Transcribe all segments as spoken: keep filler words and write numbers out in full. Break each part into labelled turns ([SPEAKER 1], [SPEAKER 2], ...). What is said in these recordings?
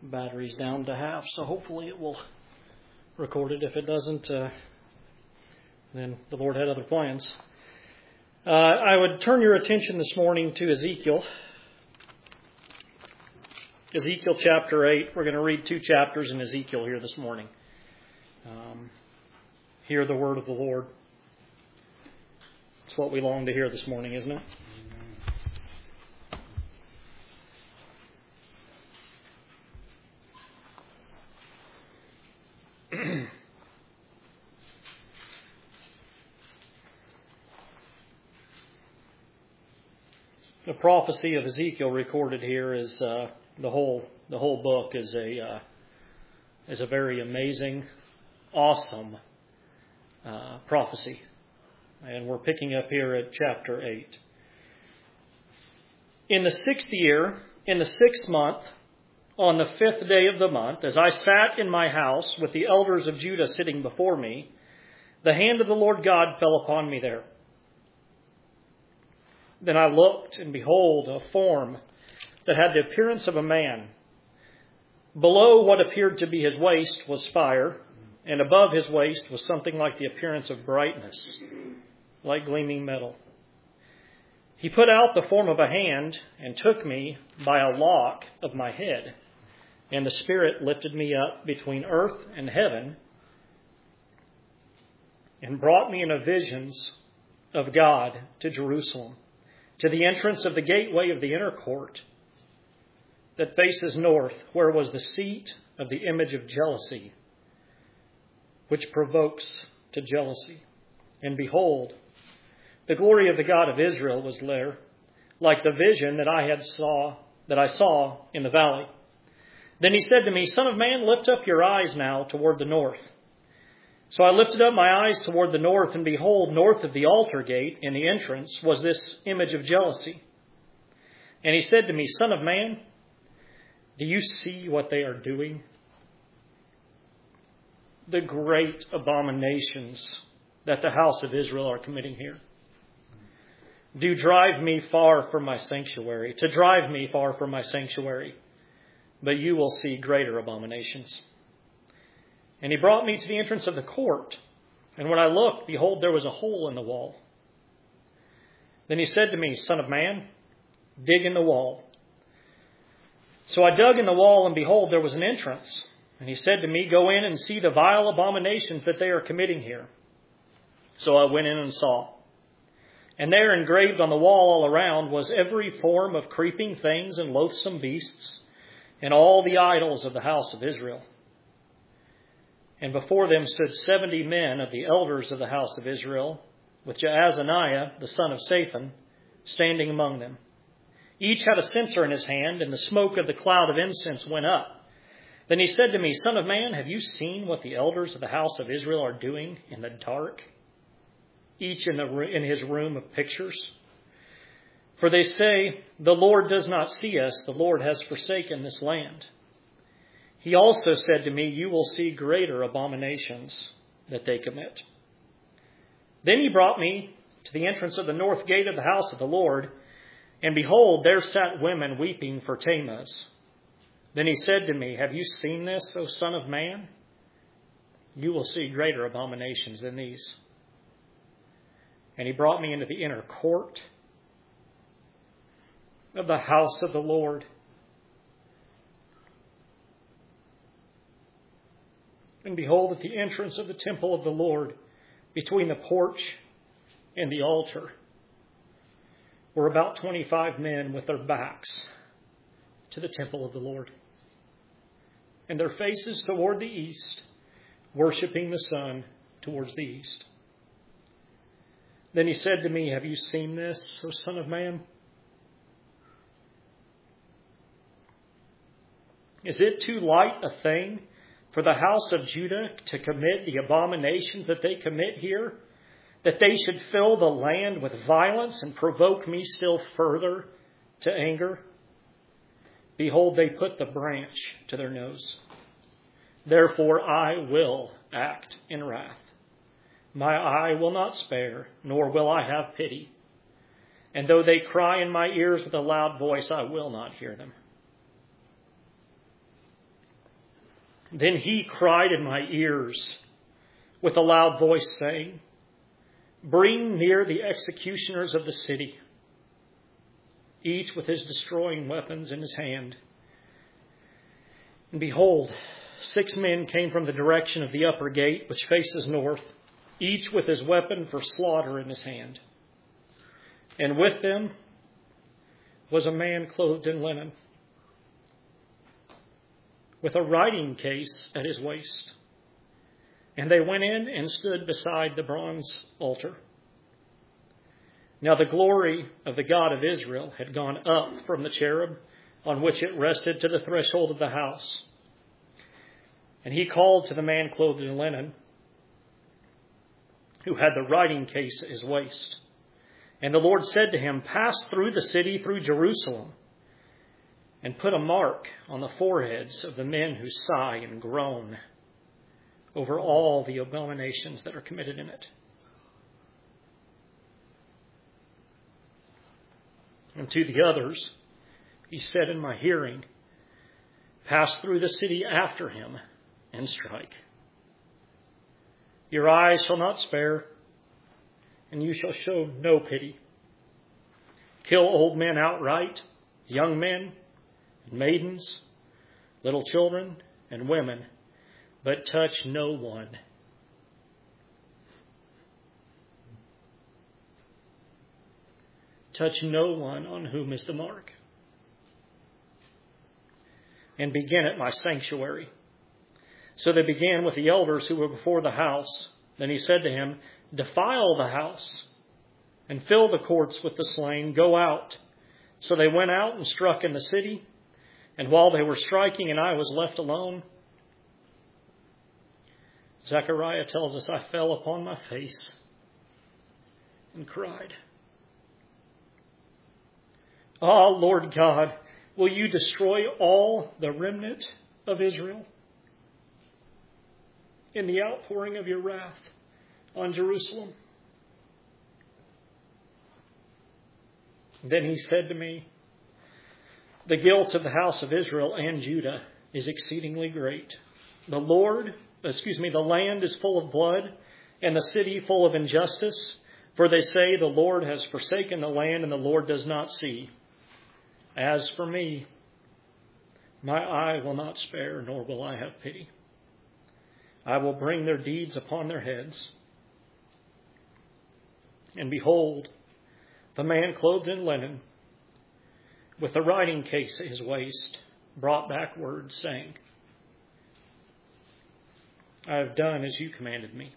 [SPEAKER 1] battery's down to half, so hopefully it will record it. If it doesn't, uh, then the Lord had other plans. Uh, I would turn your attention this morning to Ezekiel. Ezekiel chapter eight. We're going to read two chapters in Ezekiel here this morning. Um, hear the word of the Lord. It's what we long to hear this morning, isn't it? The prophecy of Ezekiel recorded here is uh, the whole the whole book is a uh, is a very amazing, awesome uh, prophecy, and we're picking up here at chapter eight. In the sixth year, in the sixth month, on the fifth day of the month, as I sat in my house with the elders of Judah sitting before me, the hand of the Lord God fell upon me there. Then I looked, and behold, a form that had the appearance of a man. Below what appeared to be his waist was fire, and above his waist was something like the appearance of brightness, like gleaming metal. He put out the form of a hand and took me by a lock of my head, and the Spirit lifted me up between earth and heaven and brought me in a visions of God to Jerusalem, to the entrance of the gateway of the inner court that faces north, where was the seat of the image of jealousy, which provokes to jealousy. And behold, the glory of the God of Israel was there, like the vision that I had saw that I saw in the valley. Then he said to me, Son of man, lift up your eyes now toward the north. So I lifted up my eyes toward the north, and behold, north of the altar gate in the entrance was this image of jealousy. And he said to me, Son of man, do you see what they are doing? The great abominations that the house of Israel are committing here. Do drive me far from my sanctuary, to drive me far from my sanctuary, but you will see greater abominations. And he brought me to the entrance of the court. And when I looked, behold, there was a hole in the wall. Then he said to me, Son of man, dig in the wall. So I dug in the wall, and behold, there was an entrance. And he said to me, Go in and see the vile abominations that they are committing here. So I went in and saw. And there engraved on the wall all around was every form of creeping things and loathsome beasts, and all the idols of the house of Israel. And before them stood seventy men of the elders of the house of Israel, with Jaazaniah, the son of Shaphan, standing among them. Each had a censer in his hand, and the smoke of the cloud of incense went up. Then he said to me, Son of man, have you seen what the elders of the house of Israel are doing in the dark, each in, the, in his room of pictures? For they say, The Lord does not see us, the Lord has forsaken this land. He also said to me, You will see greater abominations that they commit. Then he brought me to the entrance of the north gate of the house of the Lord, and behold, there sat women weeping for Tammuz. Then he said to me, Have you seen this, O son of man? You will see greater abominations than these. And he brought me into the inner court of the house of the Lord. And behold, at the entrance of the temple of the Lord, between the porch and the altar, were about twenty-five men with their backs to the temple of the Lord, and their faces toward the east, worshiping the sun towards the east. Then he said to me, Have you seen this, O son of man? Is it too light a thing for the house of Judah to commit the abominations that they commit here, that they should fill the land with violence and provoke me still further to anger? Behold, they put the branch to their nose. Therefore I will act in wrath. My eye will not spare, nor will I have pity. And though they cry in my ears with a loud voice, I will not hear them. Then he cried in my ears with a loud voice, saying, bring near the executioners of the city, each with his destroying weapons in his hand. And behold, six men came from the direction of the upper gate, which faces north, each with his weapon for slaughter in his hand. And with them was a man clothed in linen, with a writing case at his waist. And they went in and stood beside the bronze altar. Now the glory of the God of Israel had gone up from the cherub on which it rested to the threshold of the house. And he called to the man clothed in linen, who had the writing case at his waist. And the Lord said to him, pass through the city, through Jerusalem, and put a mark on the foreheads of the men who sigh and groan over all the abominations that are committed in it. And to the others, he said in my hearing, pass through the city after him and strike. Your eyes shall not spare, and you shall show no pity. Kill old men outright, young men and maidens, little children and women, but touch no one. Touch no one on whom is the mark. And begin at my sanctuary. So they began with the elders who were before the house. Then he said to him, defile the house and fill the courts with the slain. Go out. So they went out and struck in the city. And while they were striking and I was left alone, Zechariah tells us, I fell upon my face and cried. Ah, Lord God, will you destroy all the remnant of Israel in the outpouring of your wrath on Jerusalem? Then he said to me, the guilt of the house of Israel and Judah is exceedingly great. The Lord, excuse me, the land is full of blood and the city full of injustice. For they say the Lord has forsaken the land and the Lord does not see. As for me, my eye will not spare, nor will I have pity. I will bring their deeds upon their heads. And behold, the man clothed in linen, with the writing case at his waist, brought back word, saying, I have done as you commanded me.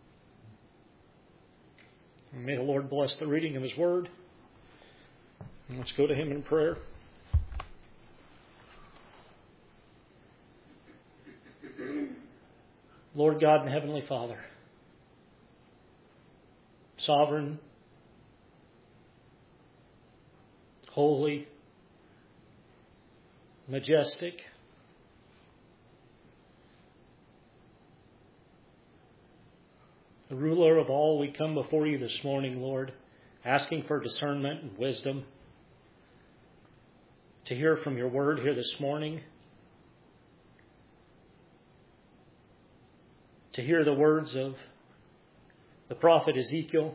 [SPEAKER 1] And may the Lord bless the reading of his word. And let's go to him in prayer. Lord God and Heavenly Father, sovereign, holy, majestic, the ruler of all, we come before you this morning, Lord, asking for discernment and wisdom to hear from your word here this morning, to hear the words of the prophet Ezekiel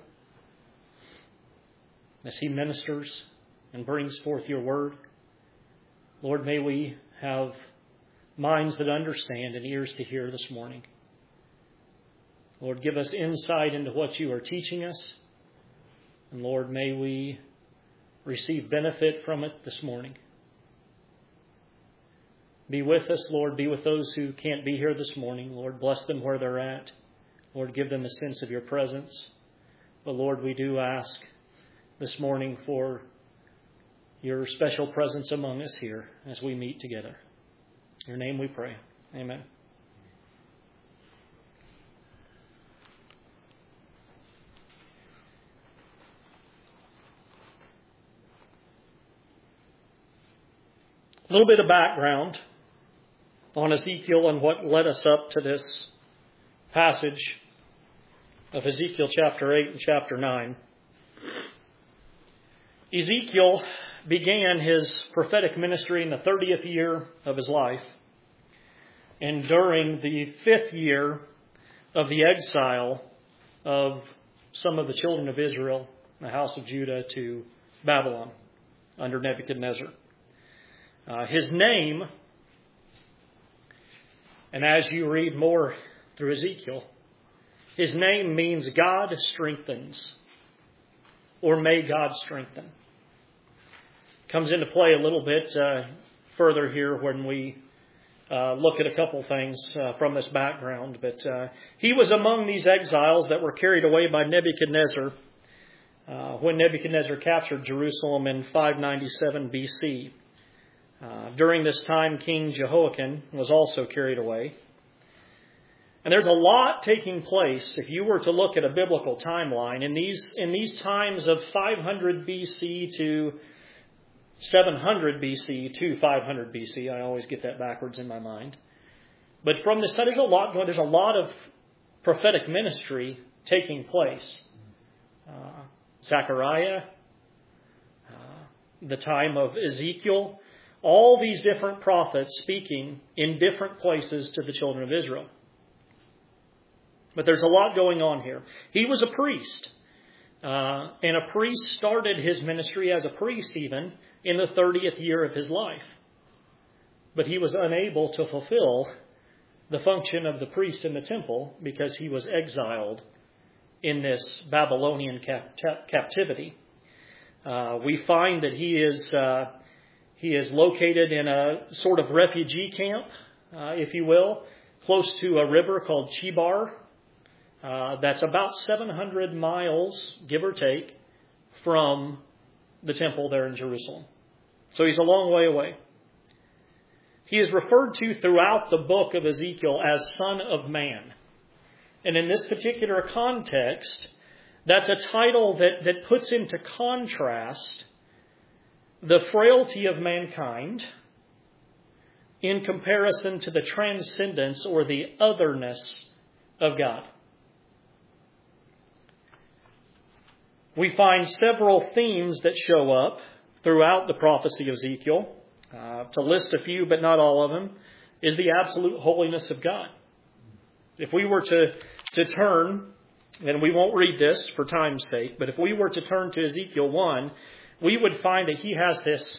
[SPEAKER 1] as he ministers and brings forth your word. Lord, may we have minds that understand and ears to hear this morning. Lord, give us insight into what you are teaching us. And Lord, may we receive benefit from it this morning. Be with us, Lord. Be with those who can't be here this morning. Lord, bless them where they're at. Lord, give them a sense of your presence. But Lord, we do ask this morning for your special presence among us here as we meet together. In your name we pray. Amen. A little bit of background on Ezekiel and what led us up to this passage of Ezekiel chapter eight and chapter nine. Ezekiel began his prophetic ministry in the thirtieth year of his life. and during the fifth year of the exile of some of the children of Israel, the house of Judah, to Babylon under Nebuchadnezzar. Uh, his name, and as you read more through Ezekiel, his name means God strengthens, or may God strengthen. Comes into play a little bit uh, further here when we uh, look at a couple things uh, from this background. But uh, he was among these exiles that were carried away by Nebuchadnezzar uh, when Nebuchadnezzar captured Jerusalem in five ninety-seven B C. Uh, during this time, King Jehoiakim was also carried away. And there's a lot taking place if you were to look at a biblical timeline. In these, in these times of five hundred B C to seven hundred B C to five hundred B C, I always get that backwards in my mind. But from this time, there's a lot going. There's a lot of prophetic ministry taking place. Uh, Zechariah, uh, the time of Ezekiel, all these different prophets speaking in different places to the children of Israel. But there's a lot going on here. He was a priest. Uh, and a priest started his ministry as a priest even in the thirtieth year of his life. But he was unable to fulfill the function of the priest in the temple because he was exiled in this Babylonian cap- captivity. Uh, we find that he is uh, he is located in a sort of refugee camp, uh, if you will, close to a river called Chebar. Uh, that's about seven hundred miles, give or take, from the temple there in Jerusalem. So he's a long way away. He is referred to throughout the book of Ezekiel as Son of Man. And in this particular context, that's a title that, that puts into contrast the frailty of mankind in comparison to the transcendence or the otherness of God. We find several themes that show up throughout the prophecy of Ezekiel. Uh, to list a few, but not all of them, is the absolute holiness of God. If we were to, to turn, and we won't read this for time's sake, but if we were to turn to Ezekiel one, we would find that he has this,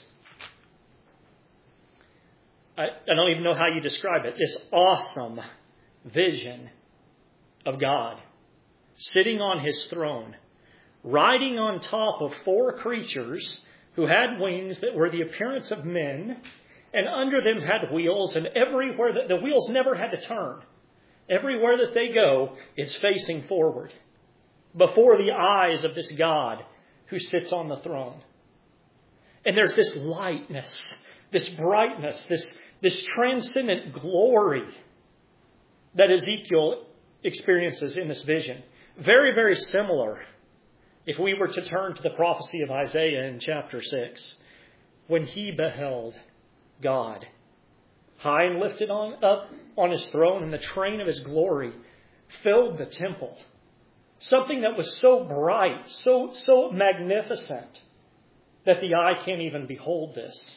[SPEAKER 1] I, I don't even know how you describe it, this awesome vision of God sitting on his throne, riding on top of four creatures who had wings that were the appearance of men, and under them had wheels, and everywhere that the wheels never had to turn. Everywhere that they go, it's facing forward, before the eyes of this God who sits on the throne. And there's this lightness, this brightness, this, this transcendent glory that Ezekiel experiences in this vision. Very, very similar if we were to turn to the prophecy of Isaiah in chapter six, when he beheld God high and lifted on up on his throne, and the train of his glory filled the temple. Something that was so bright, so, so magnificent, that the eye can't even behold this.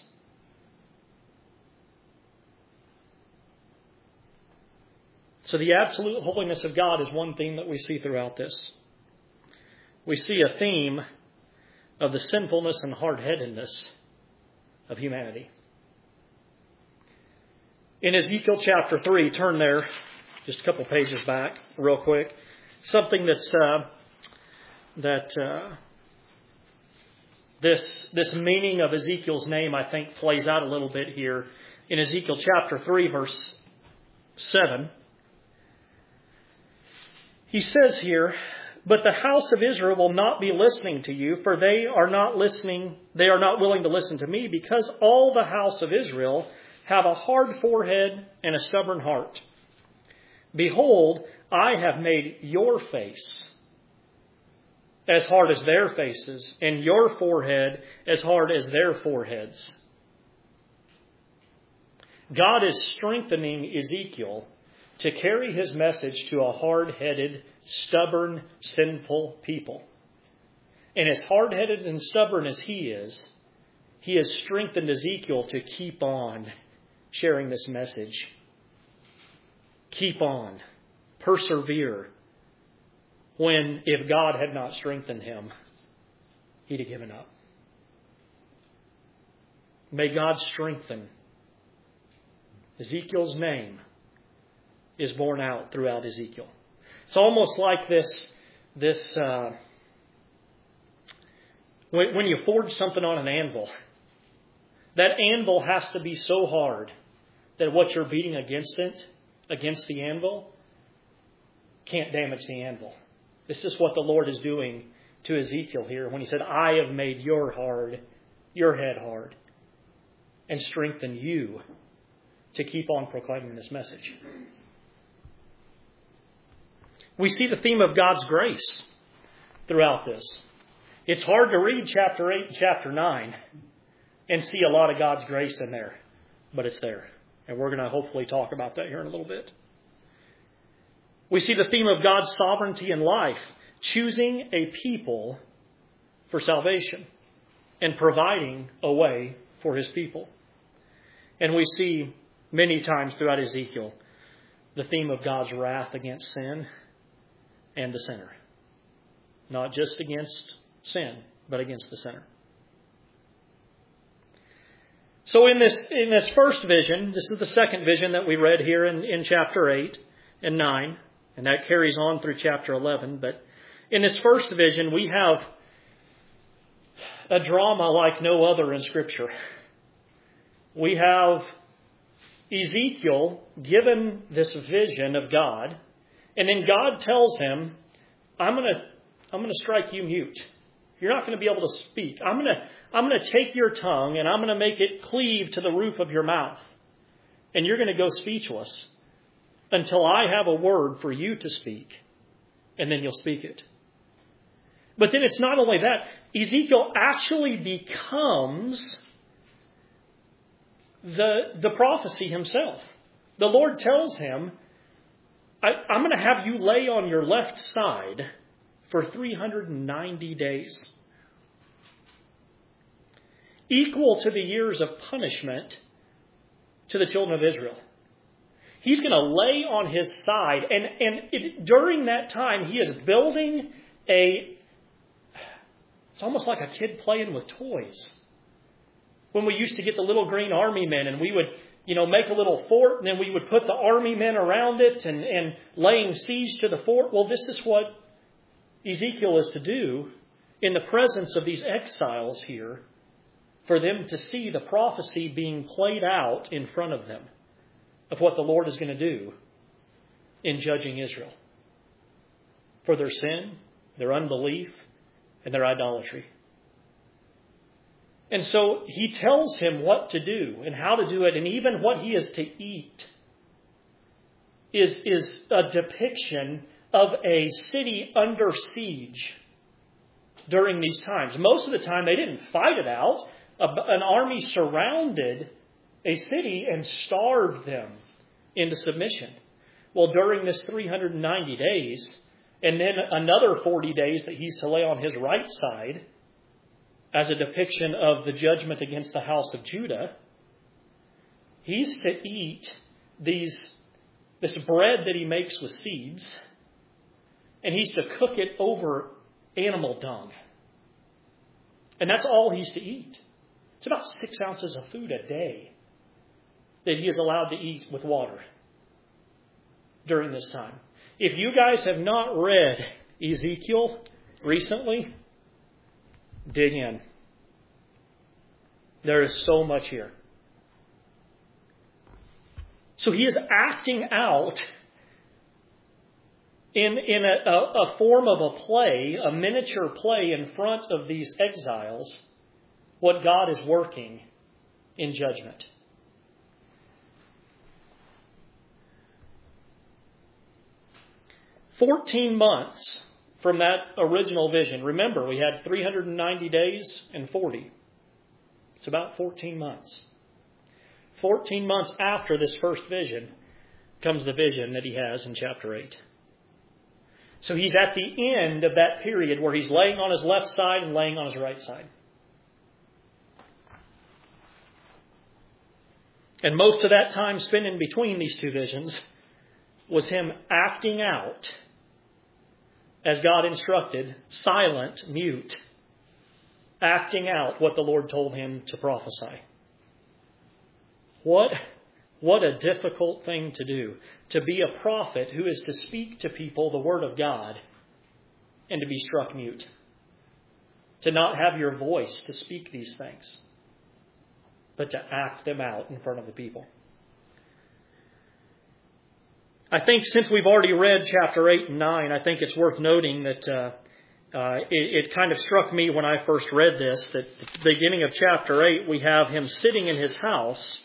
[SPEAKER 1] So the absolute holiness of God is one theme that we see throughout this. We see a theme of the sinfulness and hard-headedness of humanity. In Ezekiel chapter three, turn there just a couple pages back real quick. Something that's uh, that uh, this this meaning of Ezekiel's name, I think, plays out a little bit here. In Ezekiel chapter three, verse seven, he says here, "But the house of Israel will not be listening to you, for they are not listening, they are not willing to listen to me, because all the house of Israel have a hard forehead and a stubborn heart. Behold, I have made your face as hard as their faces, and your forehead as hard as their foreheads." God is strengthening Ezekiel to carry his message to a hard-headed, stubborn, sinful people. And as hard-headed and stubborn as he is, he has strengthened Ezekiel to keep on sharing this message. keep on, persevere, when if God had not strengthened him, he'd have given up. May God strengthen. Ezekiel's name is borne out throughout Ezekiel. It's almost like this, this uh, when, when you forge something on an anvil, that anvil has to be so hard that what you're beating against it, against the anvil, can't damage the anvil. This is what the Lord is doing to Ezekiel here when he said, I have made your hard, your head hard, and strengthened you to keep on proclaiming this message. We see the theme of God's grace throughout this. It's hard to read chapter eight and chapter nine and see a lot of God's grace in there, but it's there. And we're going to hopefully talk about that here in a little bit. We see the theme of God's sovereignty in life, choosing a people for salvation and providing a way for his people. And we see many times throughout Ezekiel the theme of God's wrath against sin and the sinner. Not just against sin, but against the sinner. So in this in this first vision, this is the second vision that we read here in, in chapter eight and nine, and that carries on through chapter eleven. But in this first vision, we have a drama like no other in Scripture. We have Ezekiel given this vision of God, and then God tells him, I'm going to I'm going to strike you mute. You're not going to be able to speak. I'm going to I'm going to take your tongue and I'm going to make it cleave to the roof of your mouth. And you're going to go speechless until I have a word for you to speak. And then you'll speak it. But then it's not only that. Ezekiel actually becomes the, the prophecy himself. The Lord tells him, I, I'm going to have you lay on your left side for three hundred ninety days. Equal to the years of punishment to the children of Israel. He's going to lay on his side. And, and it, during that time, he is building a... It's almost like a kid playing with toys. When we used to get the little green army men and we would, you know, make a little fort and then we would put the army men around it and, and laying siege to the fort. Well, this is what Ezekiel is to do in the presence of these exiles here, for them to see the prophecy being played out in front of them of what the Lord is going to do in judging Israel for their sin, their unbelief, and their idolatry. And so he tells him what to do and how to do it, and even what he is to eat is, is a depiction of a city under siege during these times. Most of the time they didn't fight it out. An army surrounded a city and starved them into submission. Well, during this three hundred ninety days, and then another forty days that he's to lay on his right side as a depiction of the judgment against the house of Judah, he's to eat these this bread that he makes with seeds, and he's to cook it over animal dung. And that's all he's to eat. It's about six ounces of food a day that he is allowed to eat with water during this time. If you guys have not read Ezekiel recently, dig in. There is so much here. So he is acting out in, in a, a, a form of a play, a miniature play in front of these exiles, what God is working in judgment. Fourteen months from that original vision. Remember, we had three hundred ninety days and forty. It's about fourteen months. Fourteen months after this first vision comes the vision that he has in chapter eight. So he's at the end of that period where he's laying on his left side and laying on his right side. And most of that time spent in between these two visions was him acting out, as God instructed, silent, mute, acting out what the Lord told him to prophesy. What, what a difficult thing to do, to be a prophet who is to speak to people the Word of God and to be struck mute, to not have your voice to speak these things, but to act them out in front of the people. I think since we've already read chapter eight and nine, I think it's worth noting that uh, uh, it, it kind of struck me when I first read this, that at the beginning of chapter eight, we have him sitting in his house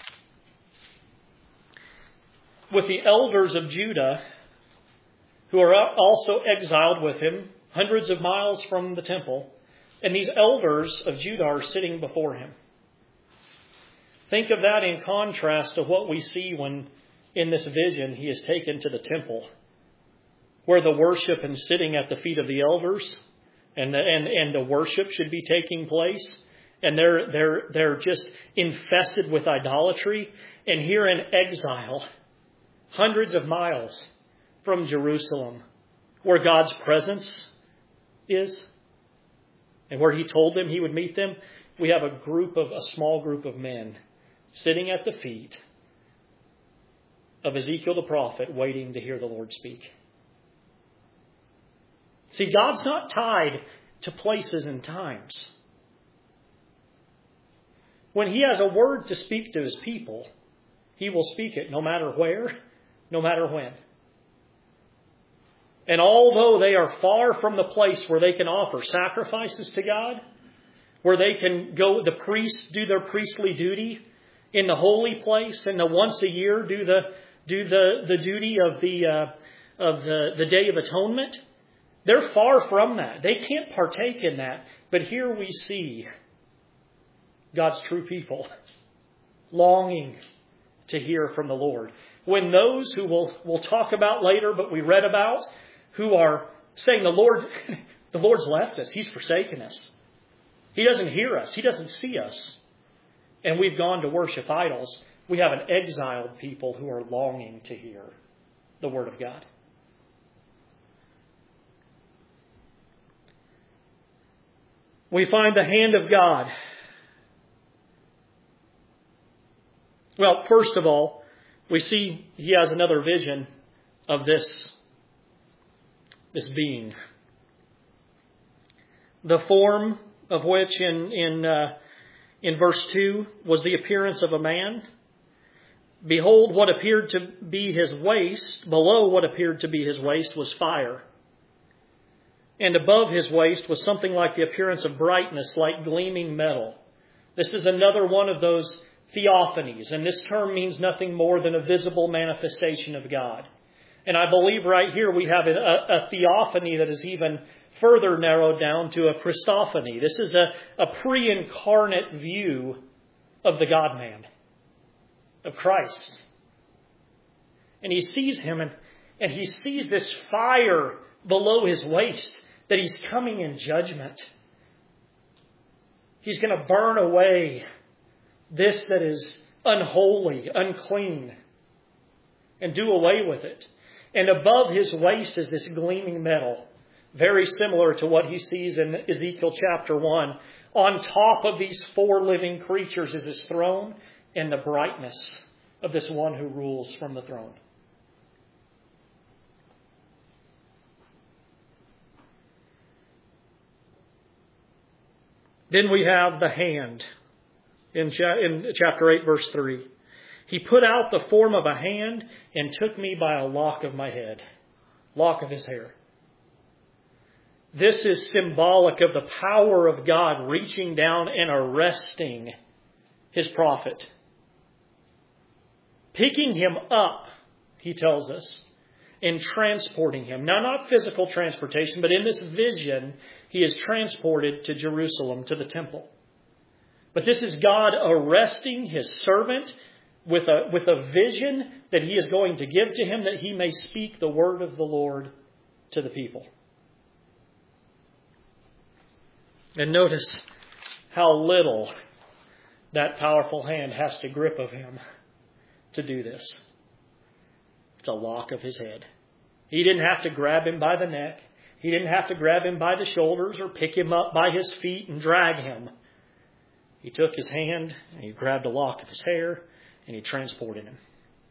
[SPEAKER 1] with the elders of Judah, who are also exiled with him, hundreds of miles from the temple. And these elders of Judah are sitting before him. Think of that in contrast to what we see when in this vision he is taken to the temple, where the worship and sitting at the feet of the elders and the, and, and the worship should be taking place. And they're, they're, they're just infested with idolatry. And here in exile, hundreds of miles from Jerusalem, where God's presence is, and where He told them He would meet them, we have a group of, a small group of men sitting at the feet of Ezekiel the prophet, waiting to hear the Lord speak. See, God's not tied to places and times. When He has a word to speak to His people, He will speak it no matter where, no matter when. And although they are far from the place where they can offer sacrifices to God, where they can go, the priests do their priestly duty in the holy place, and the once a year do the do the, the duty of the uh, of the, the Day of Atonement, they're far from that. They can't partake in that. But here we see God's true people longing to hear from the Lord. When those who we'll, we'll talk about later, but we read about, who are saying, the Lord, the Lord's left us. He's forsaken us. He doesn't hear us. He doesn't see us. And we've gone to worship idols. We have an exiled people who are longing to hear the Word of God. We find the hand of God. Well, first of all, we see he has another vision of this, this being. The form of which in, in, uh, in verse two was the appearance of a man. Behold, what appeared to be his waist, below what appeared to be his waist was fire. And above his waist was something like the appearance of brightness, like gleaming metal. This is another one of those theophanies, and this term means nothing more than a visible manifestation of God. And I believe right here we have a, a theophany that is even further narrowed down to a Christophany. This is a, a pre-incarnate view of the God-man, of Christ. And he sees him, and, and he sees this fire below his waist, that he's coming in judgment. He's going to burn away this that is unholy, unclean, and do away with it. And above his waist is this gleaming metal, very similar to what he sees in Ezekiel chapter one. On top of these four living creatures is his throne and the brightness of this one who rules from the throne. Then we have the hand in chapter eight, verse three. He put out the form of a hand and took me by a lock of my head, lock of his hair. This is symbolic of the power of God reaching down and arresting his prophet. Picking him up, he tells us, and transporting him. Now, not physical transportation, but in this vision, he is transported to Jerusalem, to the temple. But this is God arresting his servant with a, with a vision that he is going to give to him, that he may speak the word of the Lord to the people. And notice how little that powerful hand has to grip of him to do this. It's a lock of his head. He didn't have to grab him by the neck. He didn't have to grab him by the shoulders or pick him up by his feet and drag him. He took his hand and he grabbed a lock of his hair and he transported him.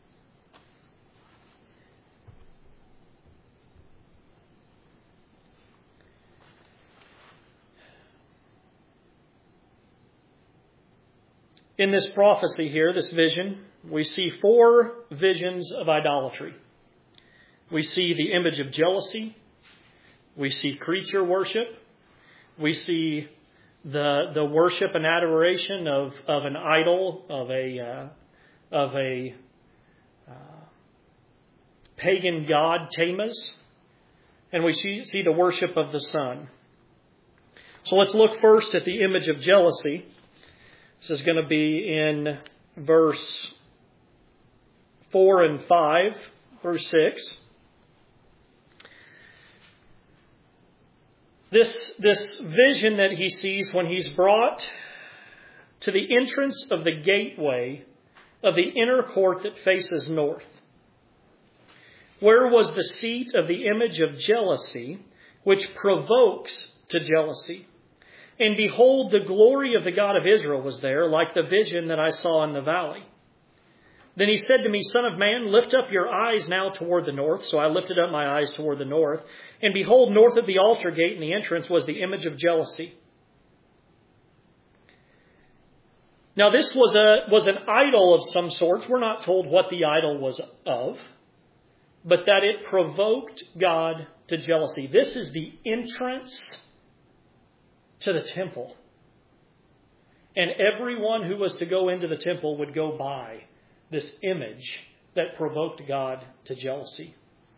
[SPEAKER 1] In this prophecy here, this vision, we see four visions of idolatry. We see the image of jealousy. We see creature worship. We see the the worship and adoration of, of an idol, of a uh, of a uh, pagan god, Tammuz. And we see, see the worship of the sun. So let's look first at the image of jealousy. This is going to be in verse four and five, verse six. This, this vision that he sees when he's brought to the entrance of the gateway of the inner court that faces north. Where was the seat of the image of jealousy, which provokes to jealousy? And behold, the glory of the God of Israel was there, like the vision that I saw in the valley. Then he said to me, Son of man, lift up your eyes now toward the north. So I lifted up my eyes toward the north. And behold, north of the altar gate in the entrance was the image of jealousy. Now this was a was an idol of some sorts. We're not told what the idol was of, but that it provoked God to jealousy. This is the entrance to the temple. And everyone who was to go into the temple would go by this image that provoked God to jealousy.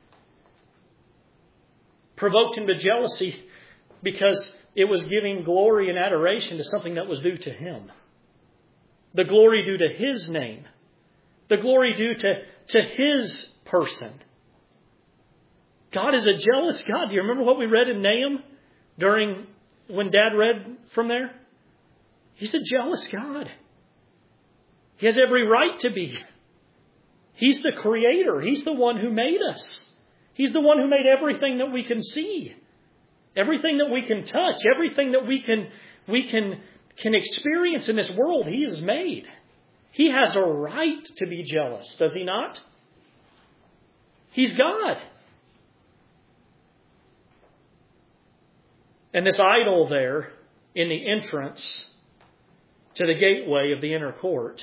[SPEAKER 1] Provoked him to jealousy because it was giving glory and adoration to something that was due to him. The glory due to his name. The glory due to, to his person. God is a jealous God. Do you remember what we read in Nahum during when Dad read from there? He's a jealous God. He has every right to be. He's the creator. He's the one who made us. He's the one who made everything that we can see. Everything that we can touch. Everything that we can, we can, can experience in this world, He has made. He has a right to be jealous, does He not? He's God. And this idol there in the entrance to the gateway of the inner court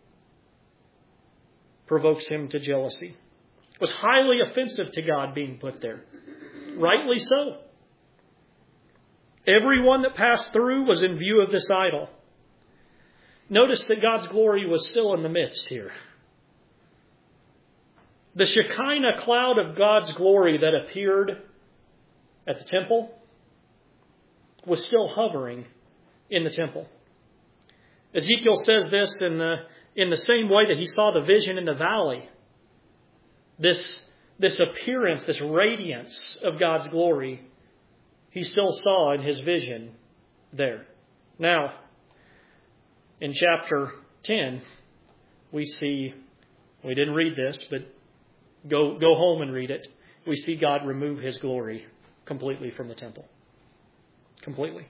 [SPEAKER 1] provokes him to jealousy. It was highly offensive to God being put there. Rightly so. Everyone that passed through was in view of this idol. Notice that God's glory was still in the midst here. The Shekinah cloud of God's glory that appeared at the temple was still hovering in the temple. Ezekiel says this in the, in the same way that he saw the vision in the valley. This, this appearance, this radiance of God's glory, he still saw in his vision there. Now, in chapter ten, we see, we didn't read this, but go, go home and read it. We see God remove His glory completely from the temple. Completely.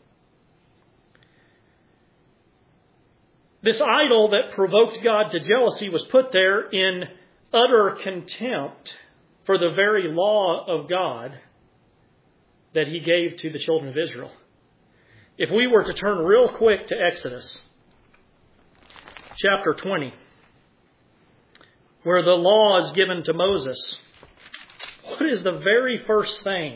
[SPEAKER 1] This idol that provoked God to jealousy was put there in utter contempt for the very law of God that He gave to the children of Israel. If we were to turn real quick to Exodus chapter twenty, where the law is given to Moses, what is the very first thing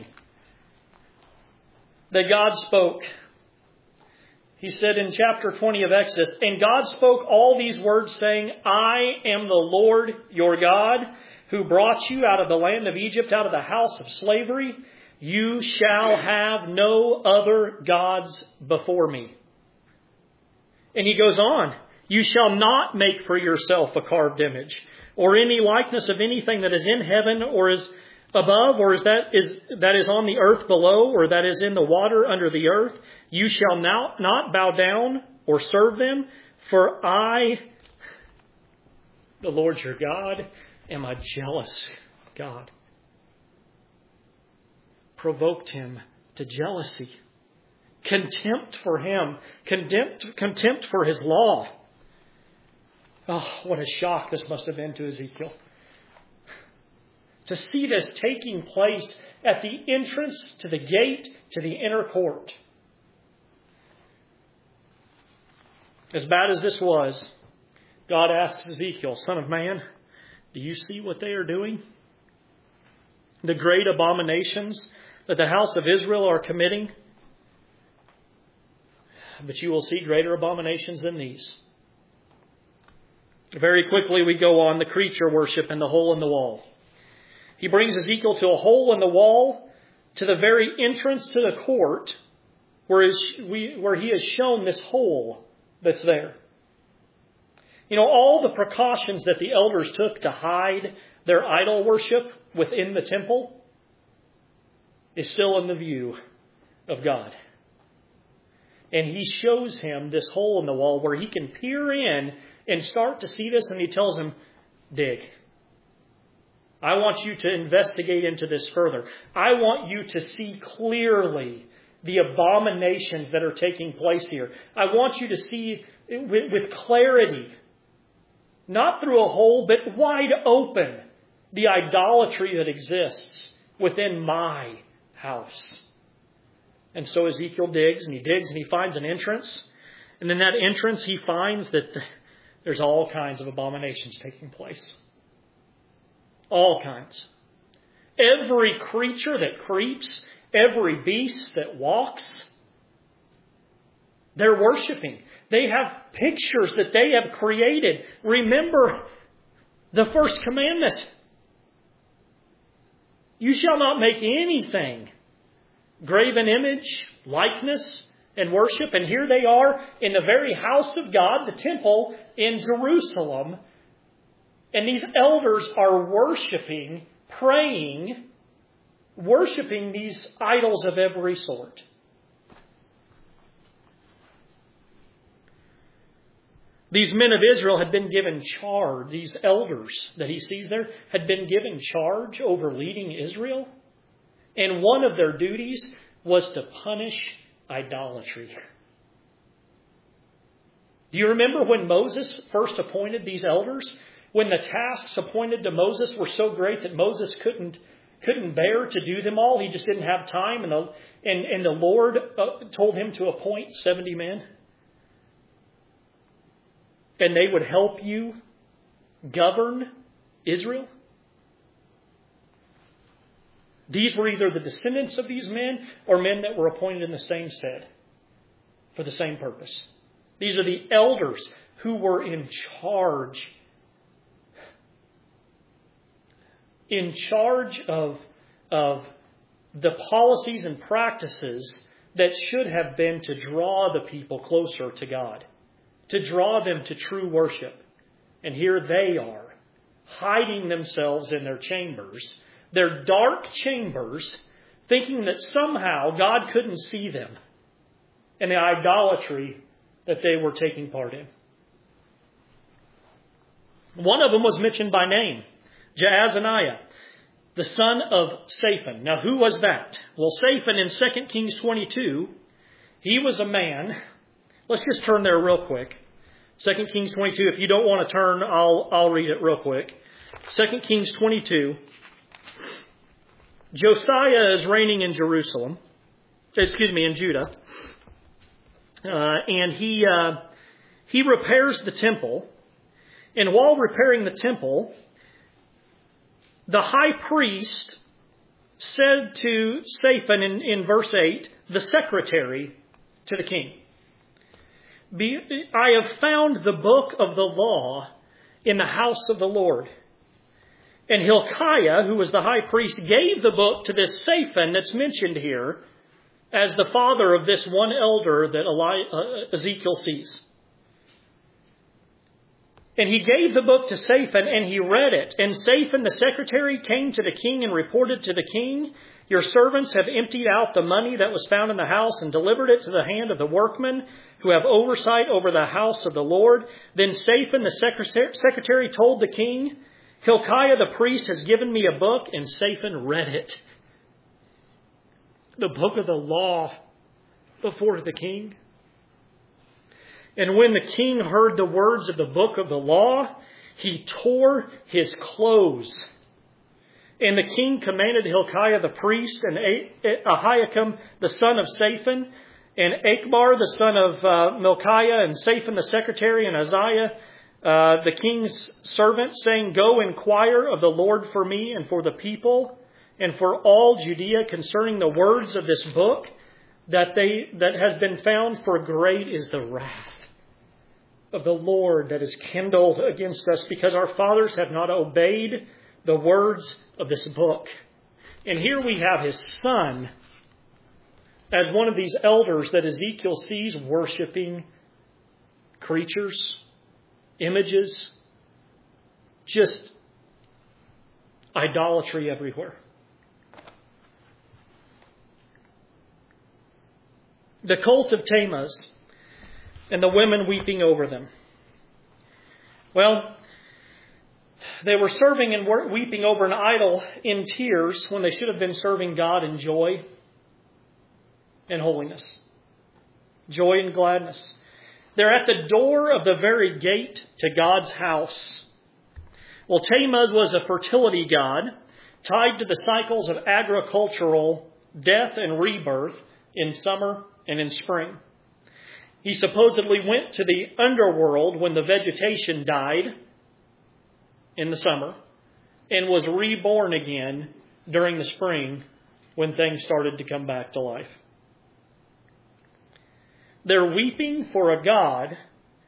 [SPEAKER 1] that God spoke? He said in chapter twenty of Exodus, and God spoke all these words saying, I am the Lord your God who brought you out of the land of Egypt, out of the house of slavery. You shall have no other gods before me. And he goes on, you shall not make for yourself a carved image or any likeness of anything that is in heaven or is above, or is that is that is on the earth below, or that is in the water under the earth. You shall not, not bow down or serve them, for I, the Lord your God, am a jealous God. Provoked him to jealousy, contempt for him, contempt, contempt for his law. Oh, what a shock this must have been to Ezekiel. To see this taking place at the entrance to the gate to the inner court. As bad as this was, God asked Ezekiel, Son of man, do you see what they are doing? The great abominations that the house of Israel are committing? But you will see greater abominations than these. Very quickly we go on, the creature worship and the hole in the wall. He brings Ezekiel to a hole in the wall, to the very entrance to the court, where, is, we, where he has shown this hole that's there. You know, all the precautions that the elders took to hide their idol worship within the temple is still in the view of God. And he shows him this hole in the wall where he can peer in and start to see this, and he tells him, dig. I want you to investigate into this further. I want you to see clearly the abominations that are taking place here. I want you to see with, with clarity, not through a hole, but wide open, the idolatry that exists within my house. And so Ezekiel digs and he digs and he finds an entrance. And in that entrance he finds that there's all kinds of abominations taking place. All kinds. Every creature that creeps, every beast that walks, they're worshiping. They have pictures that they have created. Remember the first commandment. You shall not make anything graven image, likeness, and worship. And here they are in the very house of God, the temple in Jerusalem. And these elders are worshiping, praying, worshiping these idols of every sort. These men of Israel had been given charge, these elders that he sees there, had been given charge over leading Israel. And one of their duties was to punish idolatry. Do you remember when Moses first appointed these elders? When the tasks appointed to Moses were so great that Moses couldn't couldn't bear to do them all. He just didn't have time. And the, and, and the Lord uh, told him to appoint seventy men. And they would help you govern Israel. These were either the descendants of these men or men that were appointed in the same stead for the same purpose. These are the elders who were in charge. In charge of, of the policies and practices that should have been to draw the people closer to God, to draw them to true worship. And here they are, hiding themselves in their chambers, their dark chambers, thinking that somehow God couldn't see them and the idolatry that they were taking part in. One of them was mentioned by name, Jaazaniah, the son of Shaphan. Now, who was that? Well, Shaphan in Second Kings twenty-two, he was a man. Let's just turn there real quick. Second Kings twenty-two. If you don't want to turn, I'll I'll read it real quick. Second Kings twenty-two. Josiah is reigning in Jerusalem. Excuse me, in Judah. Uh, and he uh, he repairs the temple. And while repairing the temple, the high priest said to Shaphan in, in verse eight, the secretary to the king, Be, I have found the book of the law in the house of the Lord. And Hilkiah, who was the high priest, gave the book to this Shaphan that's mentioned here as the father of this one elder that Eli, uh, Ezekiel sees. And he gave the book to Shaphan, and he read it. And Shaphan, the secretary, came to the king and reported to the king, Your servants have emptied out the money that was found in the house and delivered it to the hand of the workmen who have oversight over the house of the Lord. Then Shaphan, the secretary, told the king, Hilkiah the priest has given me a book, and Shaphan read it. The book of the law before the king. And when the king heard the words of the book of the law, he tore his clothes. And the king commanded Hilkiah the priest, and Ahikam the son of Shaphan, and Achbar the son of uh, Milkiah, and Shaphan the secretary, and Isaiah uh, the king's servant, saying, Go inquire of the Lord for me and for the people and for all Judea concerning the words of this book that they that has been found, for great is the wrath of the Lord that is kindled against us, because our fathers have not obeyed the words of this book. And here we have his son as one of these elders that Ezekiel sees worshiping creatures, images, just idolatry everywhere. The cult of Tammuz and the women weeping over them. Well, they were serving and weeping over an idol in tears when they should have been serving God in joy and holiness. Joy and gladness. They're at the door of the very gate to God's house. Well, Tammuz was a fertility god tied to the cycles of agricultural death and rebirth in summer and in spring. He supposedly went to the underworld when the vegetation died in the summer and was reborn again during the spring when things started to come back to life. They're weeping for a God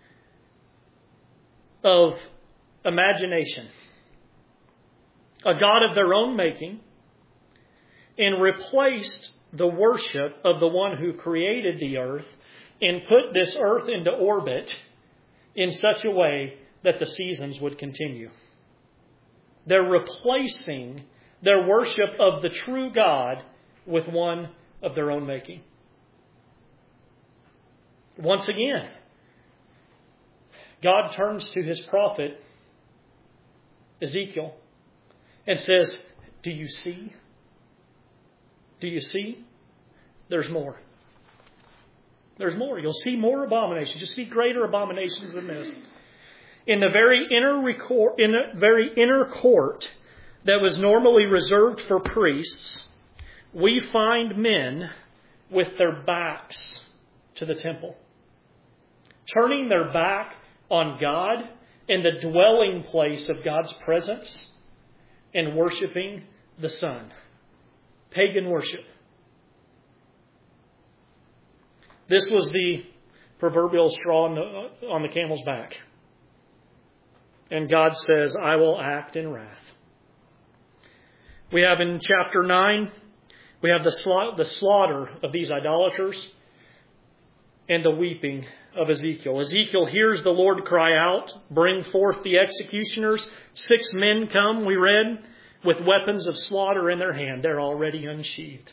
[SPEAKER 1] of imagination, a God of their own making, and replaced the worship of the one who created the earth and put this earth into orbit in such a way that the seasons would continue. They're replacing their worship of the true God with one of their own making. Once again, God turns to his prophet Ezekiel and says, Do you see? Do you see? There's more. There's more. You'll see more abominations. You'll see greater abominations than this. In the very inner record, in the very inner court that was normally reserved for priests, we find men with their backs to the temple, turning their back on God and the dwelling place of God's presence, and worshiping the sun. Pagan worship. This was the proverbial straw on the, on the camel's back. And God says, I will act in wrath. We have in chapter nine, we have the, sla- the slaughter of these idolaters and the weeping of Ezekiel. Ezekiel hears the Lord cry out, Bring forth the executioners. Six men come, we read, with weapons of slaughter in their hand. They're already unsheathed,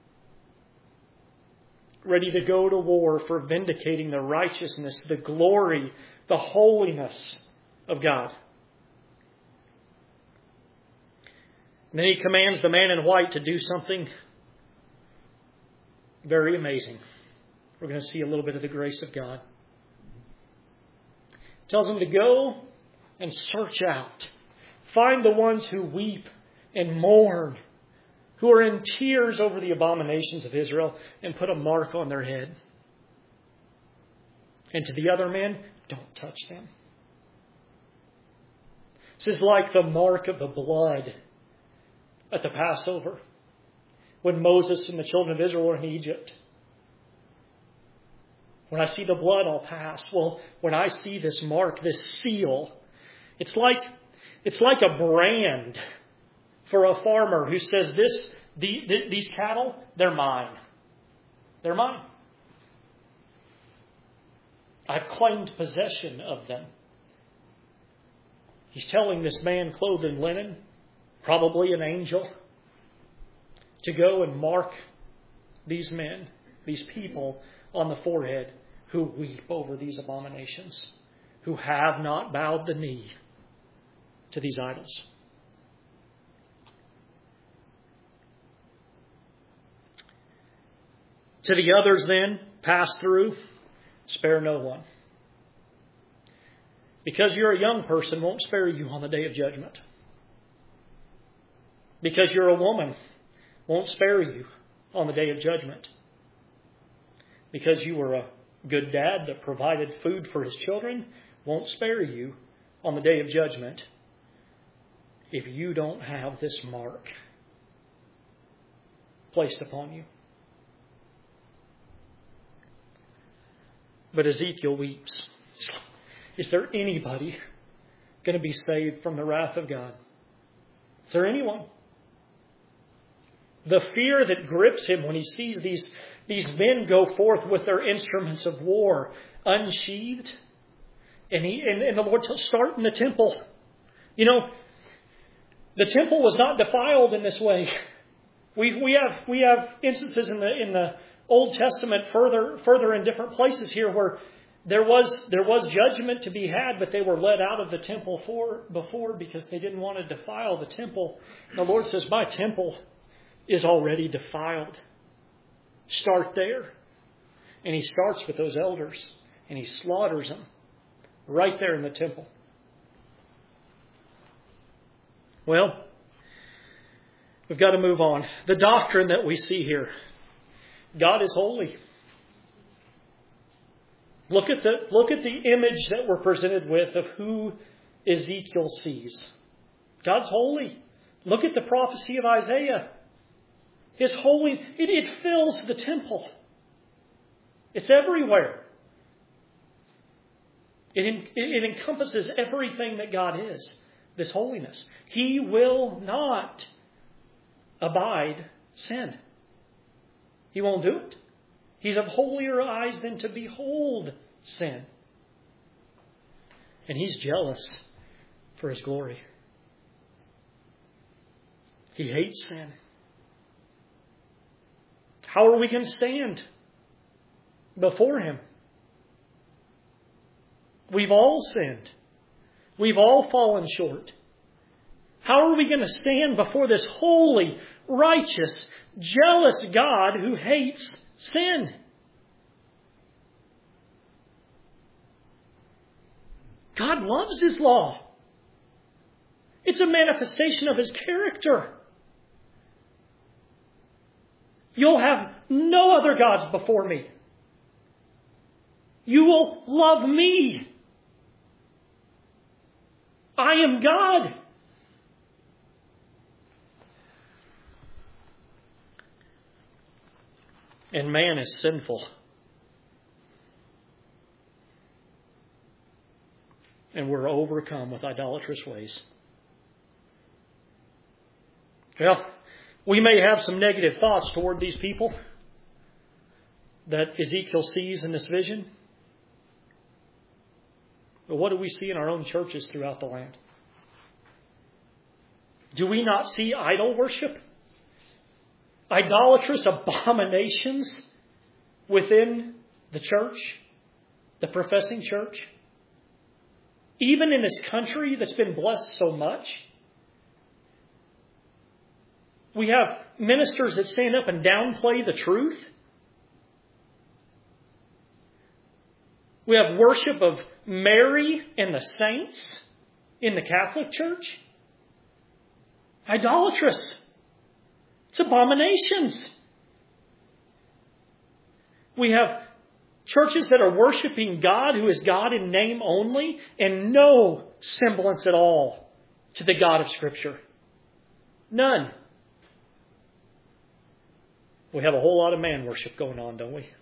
[SPEAKER 1] ready to go to war for vindicating the righteousness, the glory, the holiness of God. And then he commands the man in white to do something very amazing. We're going to see a little bit of the grace of God. He tells him to go and search out. Find the ones who weep and mourn, who are in tears over the abominations of Israel, and put a mark on their head. And to the other men, don't touch them. This is like the mark of the blood at the Passover, when Moses and the children of Israel were in Egypt. When I see the blood, I'll pass. Well, when I see this mark, this seal, it's like it's like a brand for a farmer who says, "This the, the, these cattle, they're mine. They're mine. I've claimed possession of them." He's telling this man clothed in linen, probably an angel, to go and mark these men, these people on the forehead who weep over these abominations, who have not bowed the knee to these idols. To the others then, pass through, spare no one. Because you're a young person, won't spare you on the day of judgment. Because you're a woman, won't spare you on the day of judgment. Because you were a good dad that provided food for his children, won't spare you on the day of judgment if you don't have this mark placed upon you. But Ezekiel weeps. Is there anybody going to be saved from the wrath of God? Is there anyone? The fear that grips him when he sees these, these men go forth with their instruments of war unsheathed. And, he, and, and the Lord tells, start in the temple. You know, the temple was not defiled in this way. We we have we have instances in the in the Old Testament further further in different places here where there was there was judgment to be had, but they were led out of the temple for before because they didn't want to defile the temple. And the Lord says, my temple is already defiled. Start there. And he starts with those elders and he slaughters them right there in the temple. Well, we've got to move on. The doctrine that we see here. God is holy. Look at the, look at the image that we're presented with of who Ezekiel sees. God's holy. Look at the prophecy of Isaiah. His holy, it, it fills the temple. It's everywhere. It, it, it encompasses everything that God is. This holiness. He will not abide sin. He won't do it. He's of holier eyes than to behold sin. And He's jealous for His glory. He hates sin. How are we going to stand before Him? We've all sinned. We've all fallen short. How are we going to stand before this holy, righteous, jealous God who hates sin? God loves His law. It's a manifestation of His character. You'll have no other gods before me. You will love me. I am God. And man is sinful. And we're overcome with idolatrous ways. Well, we may have some negative thoughts toward these people that Ezekiel sees in this vision. But what do we see in our own churches throughout the land? Do we not see idol worship? Idolatrous abominations within the church, the professing church? Even in this country that's been blessed so much? We have ministers that stand up and downplay the truth. We have worship of Mary and the saints in the Catholic Church. Idolatrous. It's abominations. We have churches that are worshiping God, who is God in name only, and no semblance at all to the God of Scripture. None. We have a whole lot of man worship going on, don't we?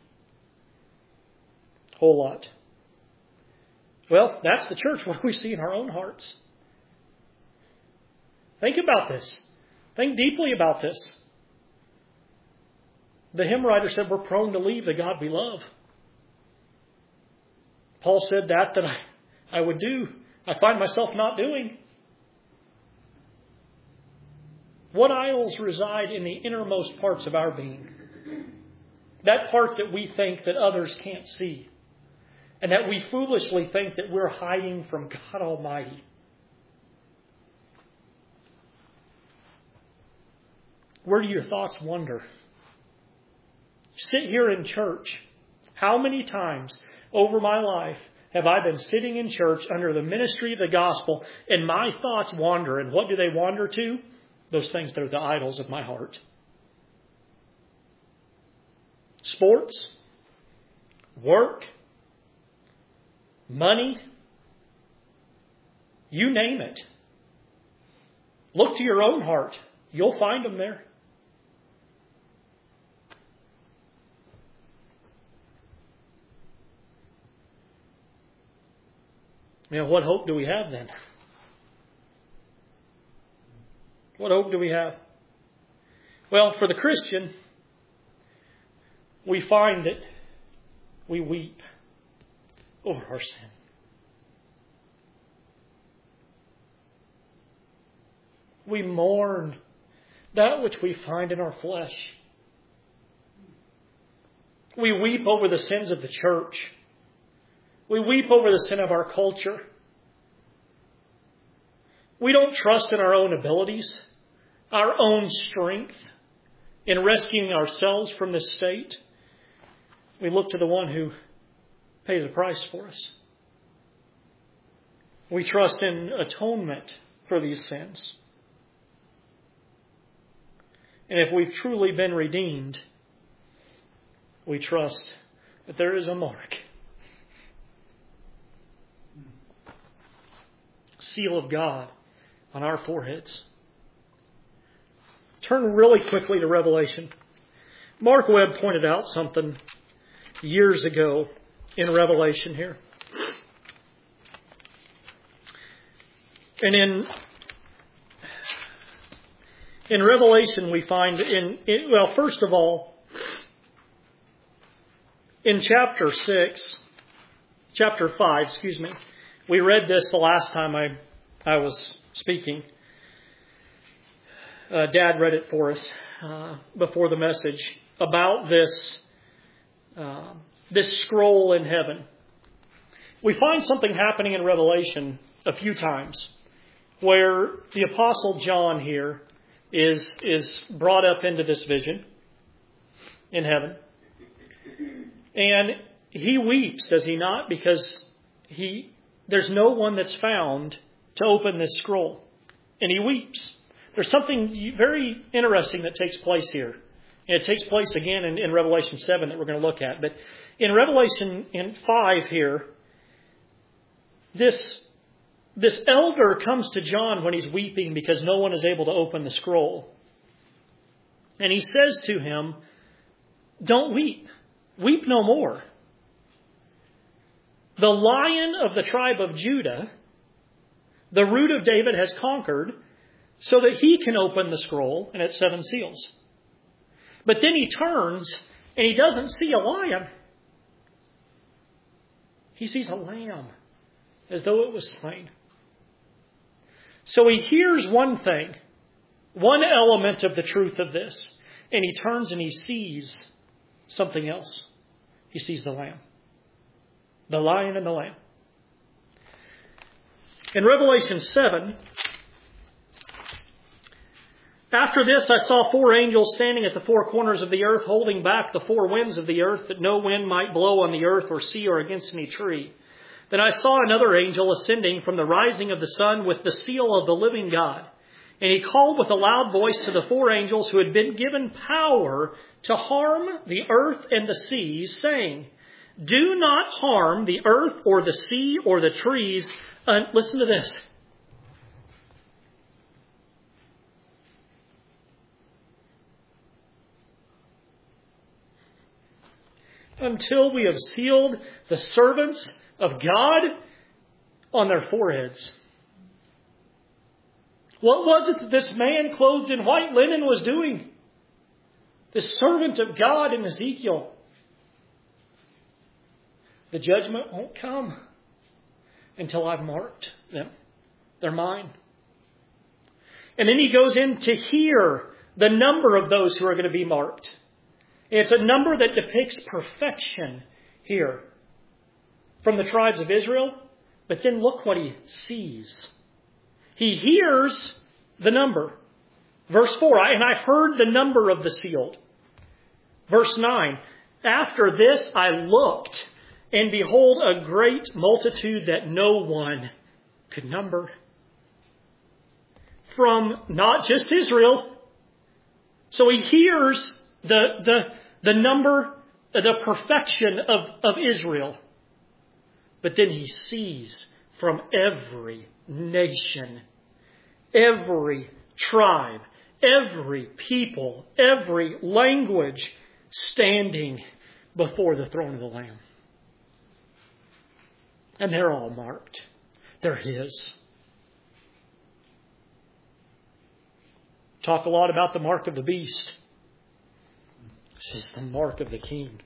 [SPEAKER 1] Whole lot. Well, that's the church. What do we see in our own hearts? Think about this. Think deeply about this. The hymn writer said we're prone to leave the God we love. Paul said that that I, I would do. I find myself not doing. What idols reside in the innermost parts of our being? That part that we think that others can't see. And that we foolishly think that we're hiding from God Almighty. Where do your thoughts wander? Sit here in church. How many times over my life have I been sitting in church under the ministry of the gospel and my thoughts wander? And what do they wander to? Those things that are the idols of my heart. Sports, work, money, you name it. Look to your own heart. You'll find them there. Now, what hope do we have then? What hope do we have? Well, for the Christian, we find that we weep over our sin. We mourn that which we find in our flesh. We weep over the sins of the church. We weep over the sin of our culture. We don't trust in our own abilities, our own strength in rescuing ourselves from this state. We look to the one who paid the price for us. We trust in atonement for these sins. And if we've truly been redeemed, we trust that there is a mark. Seal of God on our foreheads. Turn really quickly to Revelation. Mark Webb pointed out something years ago in Revelation here. And in in Revelation we find in, in well, first of all, in chapter six, chapter five, excuse me, we read this the last time I I was speaking. Uh, Dad read it for us uh, before the message about this uh, this scroll in heaven. We find something happening in Revelation a few times where the Apostle John here is is brought up into this vision in heaven, and he weeps, does he not? Because he there's no one that's found to open this scroll, and he weeps. There's something very interesting that takes place here. And it takes place again in, in Revelation seven that we're going to look at. But in Revelation in five here, this, this elder comes to John when he's weeping because no one is able to open the scroll. And he says to him, "Don't weep. Weep no more. The Lion of the tribe of Judah, the Root of David, has conquered, so that he can open the scroll and its seven seals." But then he turns and he doesn't see a lion. He sees a lamb as though it was slain. So he hears one thing, one element of the truth of this, and he turns and he sees something else. He sees the lamb. The lion and the lamb. In Revelation seven, after this I saw four angels standing at the four corners of the earth, holding back the four winds of the earth, that no wind might blow on the earth or sea or against any tree. Then I saw another angel ascending from the rising of the sun with the seal of the living God. And he called with a loud voice to the four angels who had been given power to harm the earth and the seas, saying, "Do not harm the earth or the sea or the trees." Uh, listen to this. Until we have sealed the servants of God on their foreheads. What was it that this man clothed in white linen was doing? This servant of God in Ezekiel. The judgment won't come until I've marked them. They're mine. And then he goes in to hear the number of those who are going to be marked. It's a number that depicts perfection here from the tribes of Israel. But then look what he sees. He hears the number, Verse four, and I heard the number of the sealed. Verse nine, after this I looked, and behold, a great multitude that no one could number. From not just Israel. So he hears the, the, the number, the perfection of, of Israel. But then he sees from every nation, every tribe, every people, every language standing before the throne of the Lamb. And they're all marked. They're His. Talk a lot about the mark of the beast. This is the mark of the King.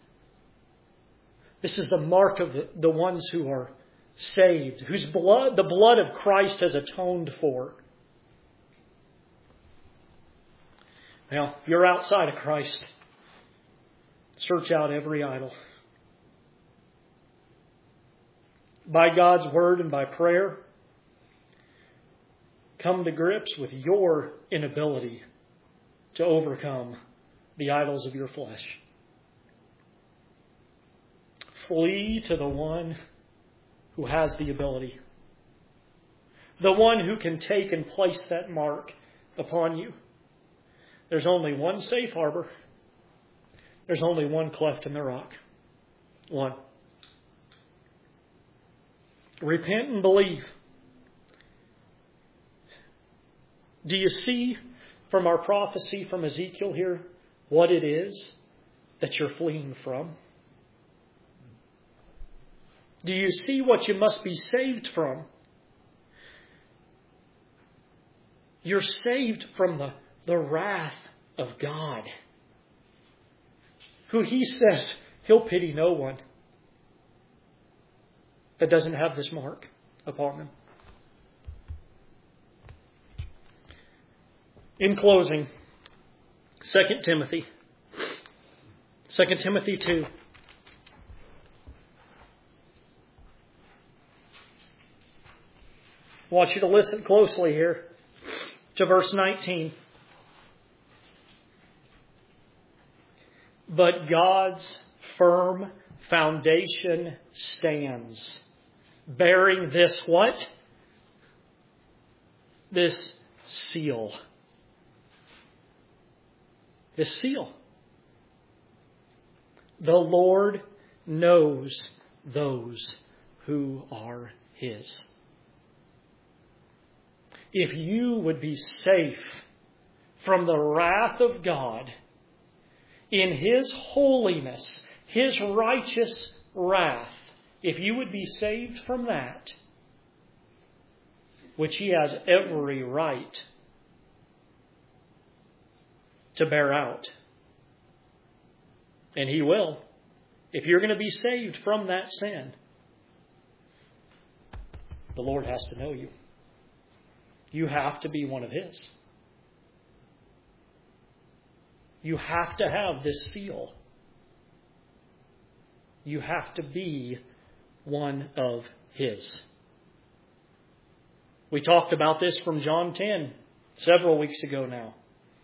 [SPEAKER 1] This is the mark of the, the ones who are saved, whose blood, the blood of Christ has atoned for. Now, if you're outside of Christ, search out every idol. By God's Word and by prayer, come to grips with your inability to overcome the idols of your flesh. Flee to the one who has the ability. The one who can take and place that mark upon you. There's only one safe harbor. There's only one cleft in the rock. One. Repent and believe. Do you see from our prophecy from Ezekiel here what it is that you're fleeing from? Do you see what you must be saved from? You're saved from the, the wrath of God, who He says He'll pity no one that doesn't have this mark upon them. In closing, Second Timothy. Second Timothy two. I want you to listen closely here to verse nineteen. But God's firm foundation stands, bearing this what? This seal. This seal. The Lord knows those who are His. If you would be safe from the wrath of God in His holiness, His righteous wrath, if you would be saved from that, which He has every right to bear out, and He will, if you're going to be saved from that sin, the Lord has to know you. You have to be one of His. You have to have this seal. You have to be one of His. We talked about this from John ten several weeks ago now.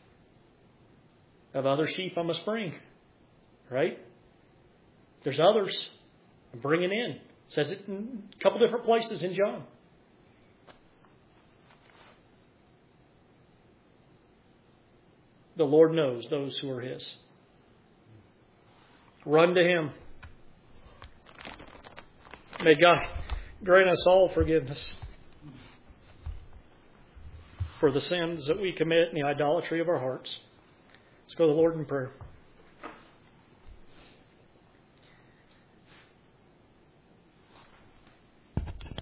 [SPEAKER 1] Of other sheep I must bring. Right? There's others I'm bringing in. It says it in a couple different places in John. The Lord knows those who are His. Run to Him. May God grant us all forgiveness for the sins that we commit and the idolatry of our hearts. Let's go to the Lord in prayer.